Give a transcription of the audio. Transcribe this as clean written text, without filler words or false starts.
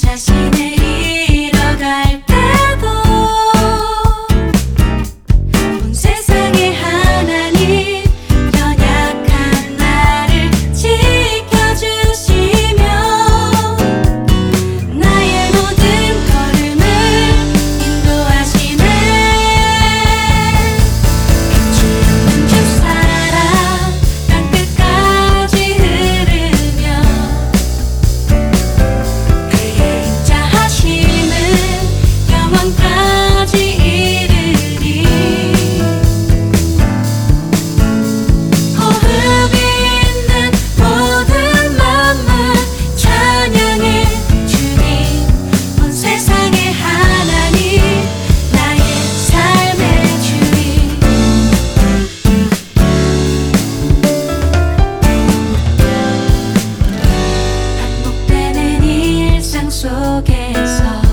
자신을 잃어갈 때도 온 세상에 하나님 연약한 나를 지켜주시며 나의 모든 걸음을 인도하시네. 끝없는 주 사랑 땅끝까지 흐르며 그의 인자하심은 영원까지 이르리. 호흡이 있는 모든 만물 찬양해 주님. 온 세상의 하나님 나의 삶의 주인. 반복되는 일상 속에서